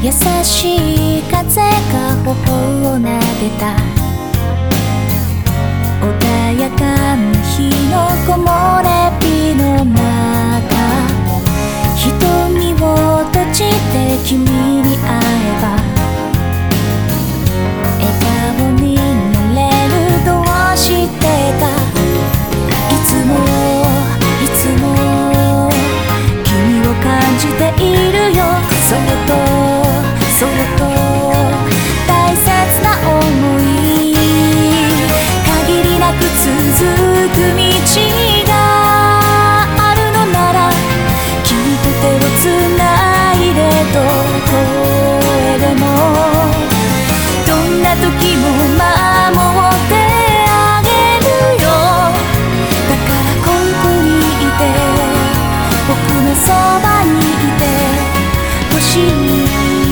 優しい風が頬を撫でた穏やかな日の木漏れ日の中、瞳を閉じて君に会えば笑顔になれる。どうしてかいつも君を感じているよ。そっと大切な想い、限りなく続く道があるのなら、君と手をつないでどこへでも、どんな時も守ってあげるよ。だからここにいて、僕のそばにいてほしい。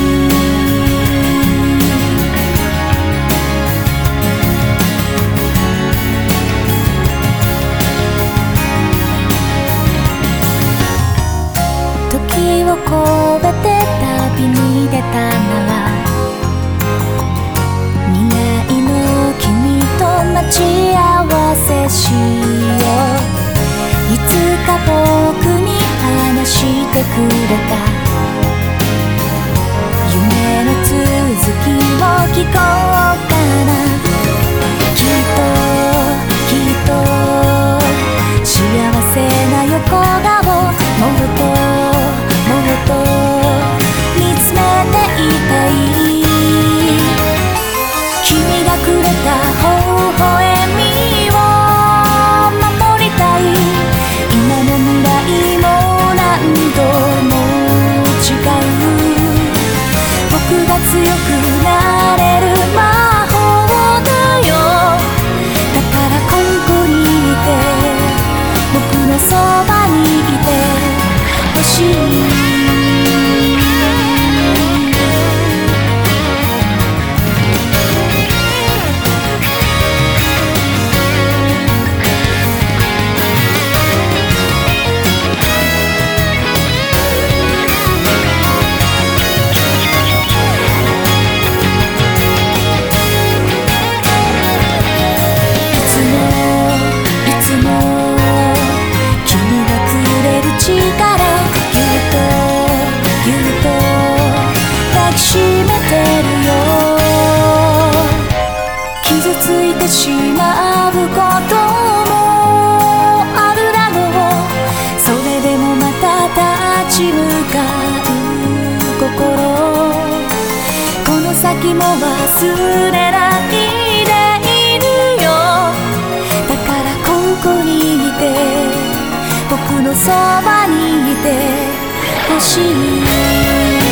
時を越えて旅に出たなら、未来の君と待ち合わせしよう。いつか僕に話してくれた夢の続きを聞こうかな。きっと幸せな横顔もっと見つめていたい。君がくれた微笑みを守りたい。今の未来も何度も違う。僕が強くなれる魔法だよ。だからここにいて、僕のそばにいてほしい。傷ついてしまうこともあるだろう。それでもまた立ち向かう心、この先も忘れないでいるよ。だからここにいて、僕のそばにいてほしい。